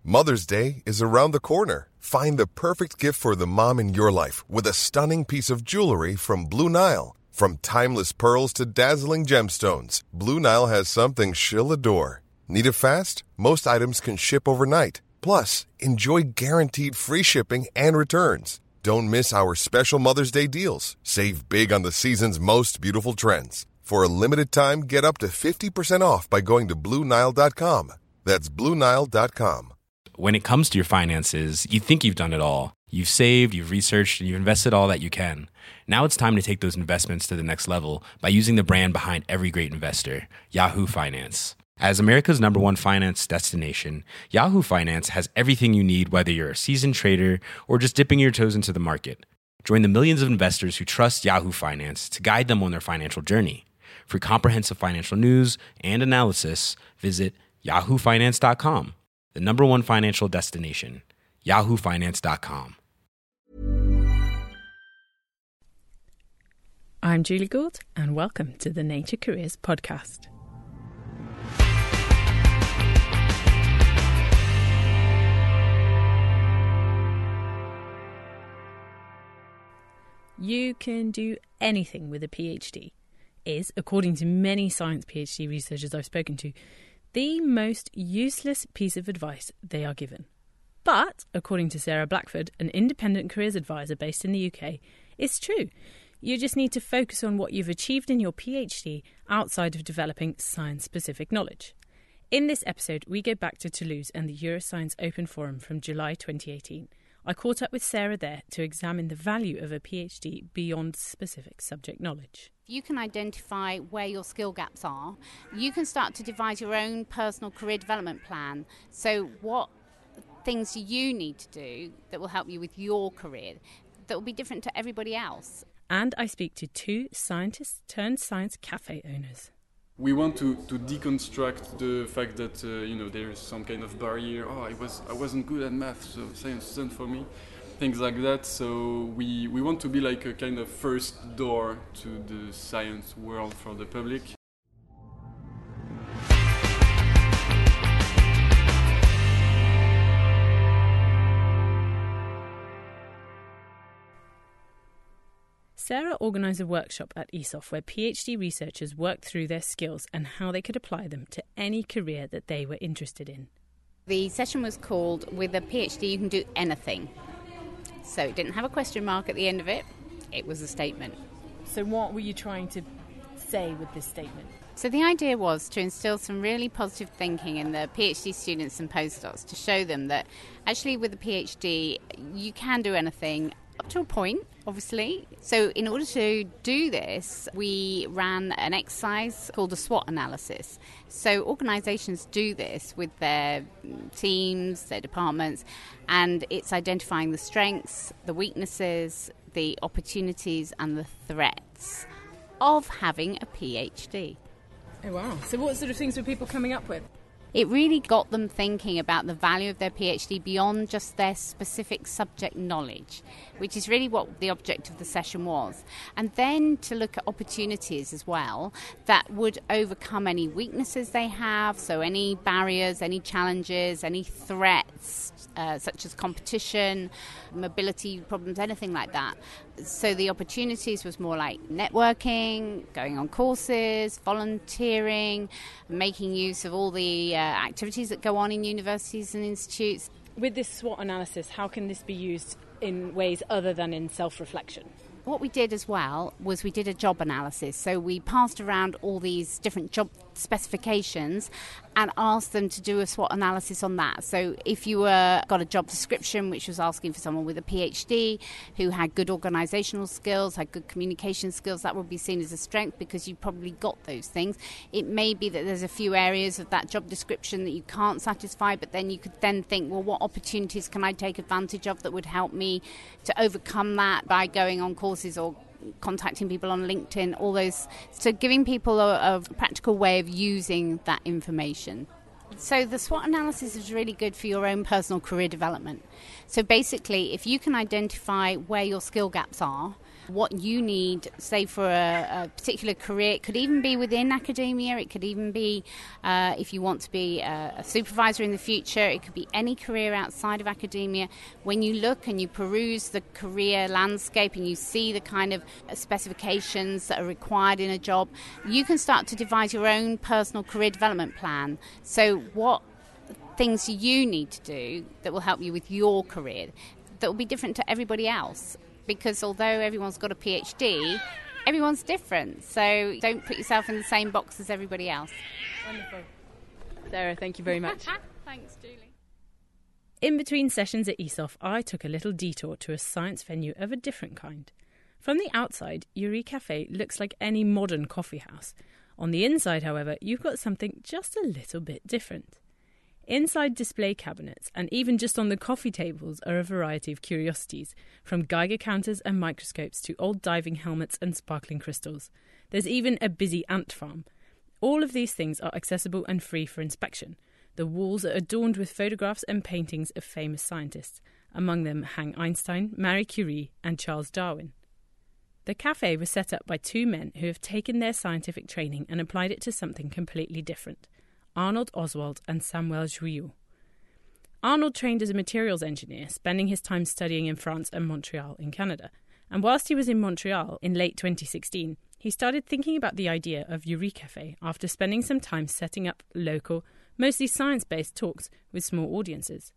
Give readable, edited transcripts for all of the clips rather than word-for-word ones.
Mother's Day is around the corner. Find the perfect gift for the mom in your life with a stunning piece of jewelry from Blue Nile. From timeless pearls to dazzling gemstones, Blue Nile has something she'll adore. Need it fast? Most items can ship overnight. Plus, enjoy guaranteed free shipping and returns. Don't miss our special Mother's Day deals. Save big on the season's most beautiful trends. For a limited time, get up to 50% off by going to BlueNile.com. That's BlueNile.com. When it comes to your finances, you think you've done it all. You've saved, you've researched, and you've invested all that you can. Now it's time to take those investments to the next level by using the brand behind every great investor, Yahoo Finance. As America's #1 finance destination, Yahoo Finance has everything you need, whether you're a seasoned trader or just dipping your toes into the market. Join the millions of investors who trust Yahoo Finance to guide them on their financial journey. For comprehensive financial news and analysis, visit yahoofinance.com, the #1 financial destination, yahoofinance.com. I'm Julie Gould, and welcome to the Nature Careers Podcast. You can do anything with a PhD is, according to many science PhD researchers I've spoken to, the most useless piece of advice they are given. But, according to Sarah Blackford, an independent careers advisor based in the UK, it's true. You just need to focus on what you've achieved in your PhD outside of developing science-specific knowledge. In this episode, we go back to Toulouse and the Euroscience Open Forum from July 2018. I caught up with Sarah there to examine the value of a PhD beyond specific subject knowledge. You can identify where your skill gaps are. You can start to devise your own personal career development plan. So what things do you need to do that will help you with your career that will be different to everybody else? And I speak to two scientists turned science cafe owners. We want to deconstruct the fact that there is some kind of barrier. I wasn't good at math, so science isn't for me. Things like that. So we want to be like a kind of first door to the science world for the public. Sarah organised a workshop at ESOF where PhD researchers worked through their skills and how they could apply them to any career that they were interested in. The session was called "With a PhD You Can Do Anything." So it didn't have a question mark at the end of it. It was a statement. So what were you trying to say with this statement? So the idea was to instill some really positive thinking in the PhD students and postdocs to show them that actually with a PhD you can do anything up to a point, obviously. So in order to do this, we ran an exercise called a SWOT analysis. So organisations do this with their teams, their departments, and it's identifying the strengths, the weaknesses, the opportunities and the threats of having a PhD. Oh, wow. So what sort of things were people coming up with? It really got them thinking about the value of their PhD beyond just their specific subject knowledge, which is really what the object of the session was. And then to look at opportunities as well that would overcome any weaknesses they have, so any barriers, any challenges, any threats, such as competition, mobility problems, anything like that. So the opportunities was more like networking, going on courses, volunteering, making use of all the activities that go on in universities and institutes. With this SWOT analysis, how can this be used in ways other than in self-reflection? What we did as well was we did a job analysis. So we passed around all these different job specifications and asked them to do a SWOT analysis on that. So if you got a job description which was asking for someone with a PhD who had good organisational skills, had good communication skills, that would be seen as a strength because you probably got those things. It may be that there's a few areas of that job description that you can't satisfy, but then you could then think, well, what opportunities can I take advantage of that would help me to overcome that by going on courses or contacting people on LinkedIn, all those. So giving people a practical way of using that information. So the SWOT analysis is really good for your own personal career development. So basically, if you can identify where your skill gaps are, what you need, say, for a particular career. It could even be within academia. It could even be if you want to be a supervisor in the future. It could be any career outside of academia. When you look and you peruse the career landscape and you see the kind of specifications that are required in a job, you can start to devise your own personal career development plan. So what things you need to do that will help you with your career that will be different to everybody else, because although everyone's got a PhD, everyone's different, so don't put yourself in the same box as everybody else. Wonderful. Sarah, thank you very much. Thanks, Julie. In between sessions at ESOF, I took a little detour to a science venue of a different kind. From the outside, Eurekafe looks like any modern coffee house. On the inside, however, you've got something just a little bit different. Inside display cabinets and even just on the coffee tables are a variety of curiosities, from Geiger counters and microscopes to old diving helmets and sparkling crystals. There's even a busy ant farm. All of these things are accessible and free for inspection. The walls are adorned with photographs and paintings of famous scientists. Among them hang Einstein, Marie Curie and Charles Darwin. The cafe was set up by two men who have taken their scientific training and applied it to something completely different. Arnold Oswald and Samuel Jouillot. Arnold trained as a materials engineer, spending his time studying in France and Montreal in Canada. And whilst he was in Montreal in late 2016, he started thinking about the idea of Eurekafe after spending some time setting up local, mostly science-based talks with small audiences.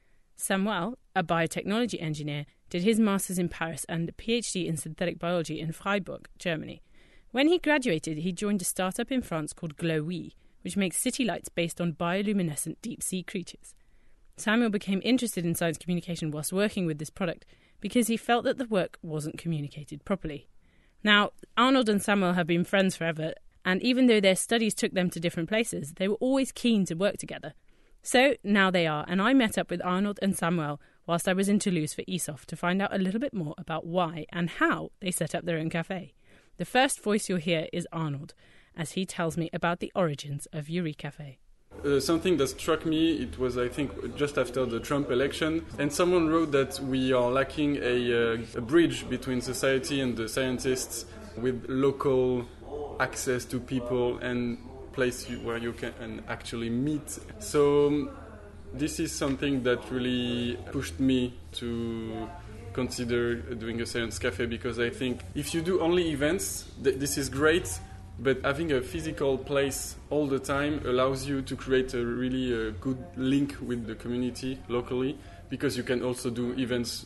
Samuel, a biotechnology engineer, did his master's in Paris and a PhD in synthetic biology in Freiburg, Germany. When he graduated, he joined a startup in France called Glowy, which makes city lights based on bioluminescent deep-sea creatures. Samuel became interested in science communication whilst working with this product because he felt that the work wasn't communicated properly. Now, Arnold and Samuel have been friends forever, and even though their studies took them to different places, they were always keen to work together. So now they are, and I met up with Arnold and Samuel whilst I was in Toulouse for ESOF to find out a little bit more about why and how they set up their own cafe. The first voice you'll hear is Arnold, as he tells me about the origins of Eurekafe. Something that struck me, it was, I think, just after the Trump election, and someone wrote that we are lacking a bridge between society and the scientists with local access to people and place where you can actually meet. So this is something that really pushed me to consider doing a science cafe, because I think if you do only events, this is great. But having a physical place all the time allows you to create a really good link with the community locally, because you can also do events.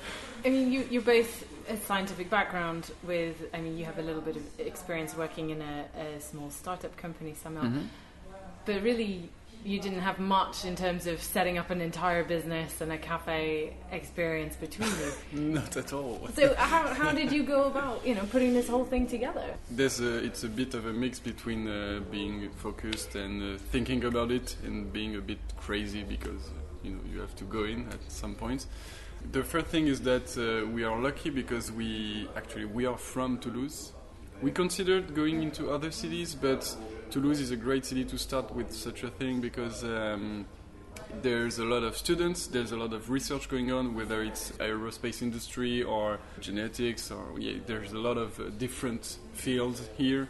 I mean, you're both a scientific background with, I mean, you have a little bit of experience working in a small startup company, Samuel. Mm-hmm. But really, you didn't have much in terms of setting up an entire business and a cafe experience between you. Not at all. So how did you go about, putting this whole thing together? It's a bit of a mix between being focused and thinking about it, and being a bit crazy, because you have to go in at some point. The first thing is that we are lucky because we are from Toulouse. We considered going into other cities, but Toulouse is a great city to start with such a thing, because there's a lot of students, there's a lot of research going on, whether it's aerospace industry or genetics, or there's a lot of different fields here.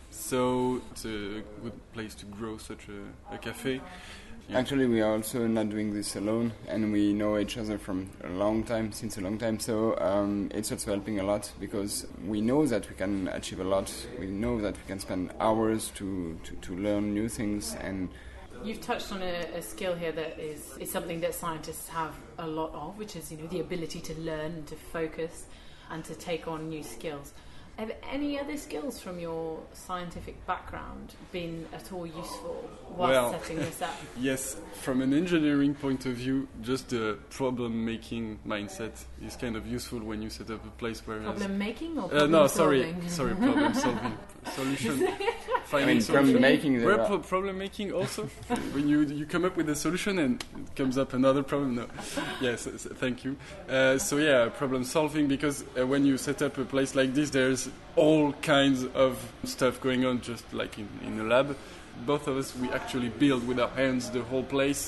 So it's a good place to grow such a cafe. Yeah. Actually, we are also not doing this alone, and we know each other since a long time. So it's also helping a lot, because we know that we can achieve a lot. We know that we can spend hours to learn new things. And you've touched on a skill here that is something that scientists have a lot of, which is the ability to learn and to focus and to take on new skills. Have any other skills from your scientific background been at all useful while setting this up? Yes, from an engineering point of view, just the problem-making mindset is kind of useful when you set up a place where... Problem-making or problem-solving? Sorry, problem-solving. Solution. Problem-making. Problem-making also? When you come up with a solution and it comes up another problem? No. Yes, thank you. Problem-solving, because when you set up a place like this, there's all kinds of stuff going on, just like in a lab. Both of us, we actually build with our hands the whole place,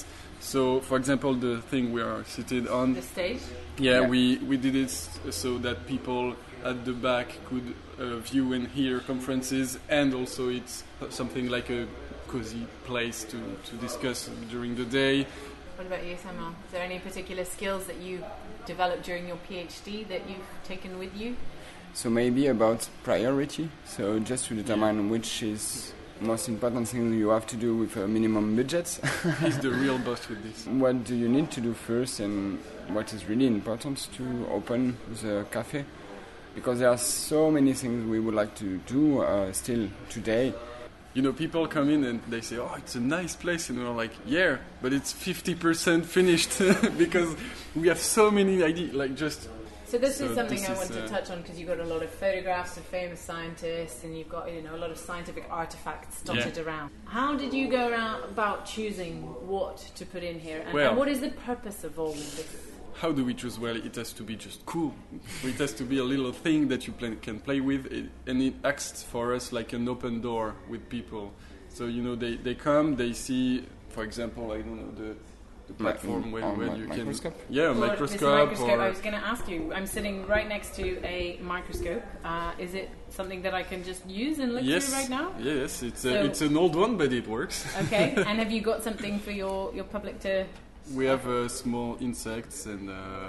So, for example, the thing we are seated on, The stage. yeah, we did it so that people at the back could view and hear conferences, and also it's something like a cozy place to discuss during the day. What about you, Samuel? Is there any particular skills that you developed during your PhD that you've taken with you? So maybe about priority. So just to determine which is most important thing you have to do with a minimum budget. He's the real boss with this. What do you need to do first, and what is really important to open the cafe? Because there are so many things we would like to do still today. You know, people come in and they say, "Oh, it's a nice place," and we're like, "Yeah, but it's 50% finished because we have so many ideas." Like just. So this So is something this I is, want to touch on because you've got a lot of photographs of famous scientists and you've got a lot of scientific artifacts dotted around. How did you go about choosing what to put in here, and what is the purpose of all of this? How do we choose? Well, it has to be just cool. It has to be a little thing that you can play with, and it acts for us like an open door with people. So they come, they see, for example, I don't know the platform where you microscope? can a microscope. I was going to ask you. I'm sitting right next to a microscope. Is it something that I can just use and look through right now? Yes, it's an old one, but it works. Okay, and have you got something for your public to? We have small insects and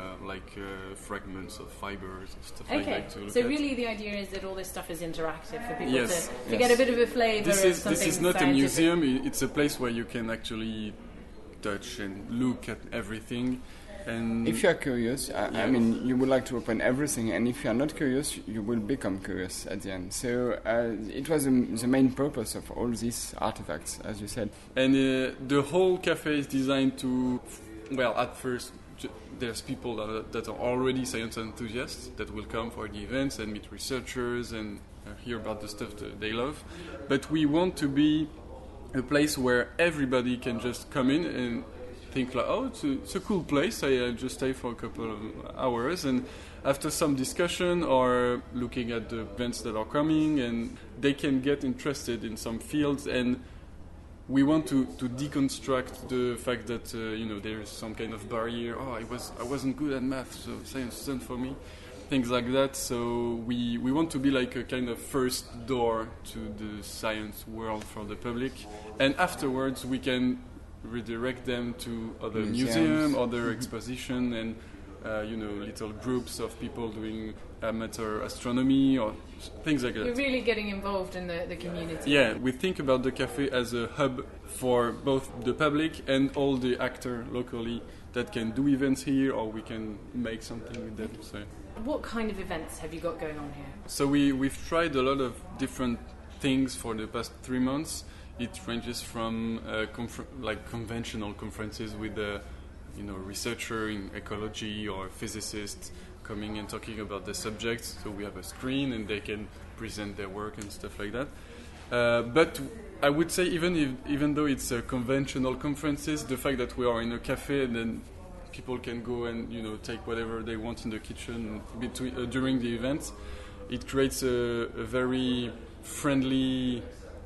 fragments of fibers and stuff like that to look so at. really the idea is that all this stuff is interactive for people Yes. to get a bit of a flavour of something This is not scientific. a museum, it's a place where you can actually touch and look at everything. And if you are curious, I mean, you would like to open everything, and if you are not curious, you will become curious at the end. So it was the main purpose of all these artifacts, as you said. And the whole cafe is designed to, well, at first, there's people that are already science enthusiasts that will come for the events and meet researchers and hear about the stuff that they love. But we want to be a place where everybody can just come in and think like, oh, it's a cool place. I just stay for a couple of hours, and after some discussion or looking at the events that are coming, and they can get interested in some fields. And we want to deconstruct the fact that there is some kind of barrier. Oh, I wasn't good at math, so science isn't for me. Things like that. So we want to be like a kind of first door to the science world for the public, and afterwards we can redirect them to other museums, other exposition, and little groups of people doing amateur astronomy or things like that. You're really getting involved in the community. Yeah, we think about the cafe as a hub for both the public and all the actors locally that can do events here, or we can make something with them. So. What kind of events have you got going on here? So we've tried a lot of different things for the past 3 months. It ranges from conventional conferences with a researcher in ecology or physicists coming and talking about the subjects. So we have a screen and they can present their work and stuff like that. But I would say even though it's conventional conferences, the fact that we are in a cafe and then people can go and take whatever they want in the kitchen during the events, it creates a very friendly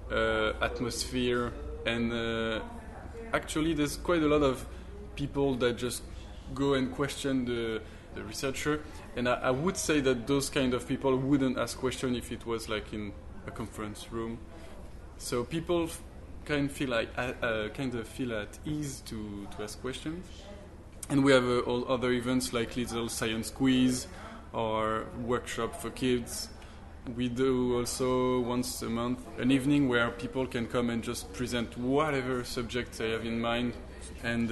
atmosphere, and actually there's quite a lot of people that just go and question the researcher, and I would say that those kind of people wouldn't ask questions if it was like in a conference room. So people kind of feel at ease to ask questions. And we have all other events like little science quiz or workshop for kids. We do also once a month an evening where people can come and just present whatever subject they have in mind. And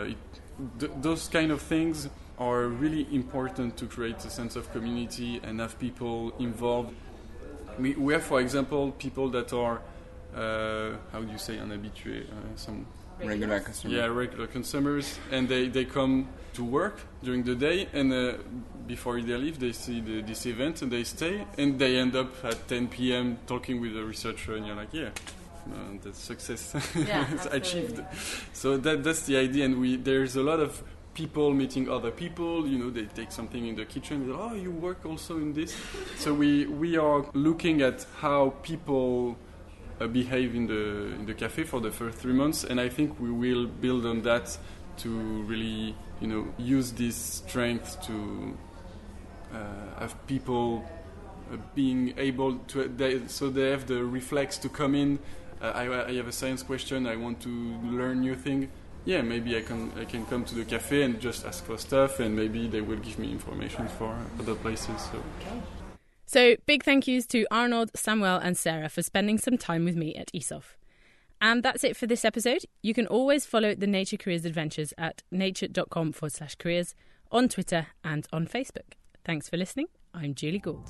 those kind of things are really important to create a sense of community and have people involved. We have, for example, people that are, how do you say, unhabitué? Some regular customers. Yeah, regular consumers, and they come to work during the day, and before they leave, they see this event, and they stay, and they end up at 10 p.m. talking with the researcher, and you're like, yeah, that's success. Yeah, it's achieved. So that's the idea, and there's a lot of people meeting other people. They take something in the kitchen. Oh, you work also in this. So we are looking at how people behave in the cafe for the first 3 months, and I think we will build on that to really, use this strength to have people being able to, so they have the reflex to come in. I have a science question. I want to learn new thing. Yeah, maybe I can come to the cafe and just ask for stuff, and maybe they will give me information for other places. So big thank yous to Arnaud, Samuel and Sarah for spending some time with me at ESOF. And that's it for this episode. You can always follow the Nature Careers Adventures at nature.com/careers on Twitter and on Facebook. Thanks for listening. I'm Julie Gould.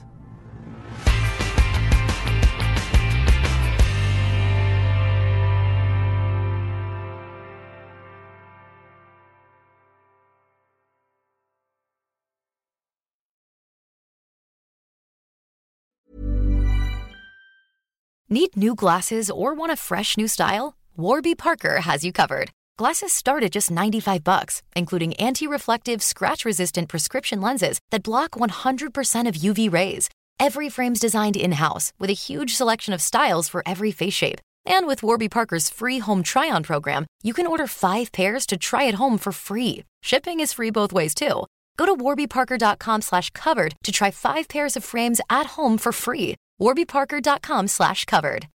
Need new glasses or want a fresh new style? Warby Parker has you covered. Glasses start at just $95, including anti-reflective, scratch-resistant prescription lenses that block 100% of UV rays. Every frame's designed in-house with a huge selection of styles for every face shape. And with Warby Parker's free home try-on program, you can order 5 pairs to try at home for free. Shipping is free both ways, too. Go to warbyparker.com/covered to try 5 pairs of frames at home for free. warbyparker.com/covered.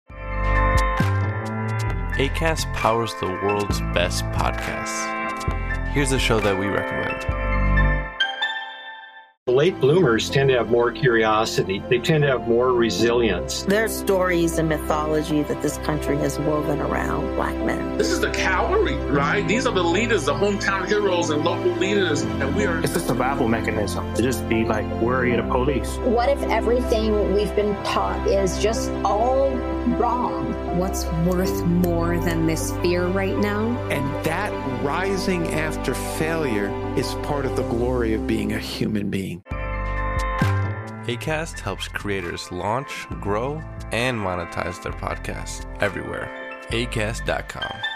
Acast powers the world's best podcasts. Here's a show that we recommend. Late bloomers tend to have more curiosity. They tend to have more resilience. There's stories and mythology that this country has woven around Black men. This is the cavalry, right? These are the leaders, the hometown heroes and local leaders. And we are... It's a survival mechanism to just be like worry of the police. What if everything we've been taught is just all wrong? What's worth more than this fear right now? And that rising after failure is part of the glory of being a human being. Acast helps creators launch, grow, and monetize their podcasts everywhere. Acast.com.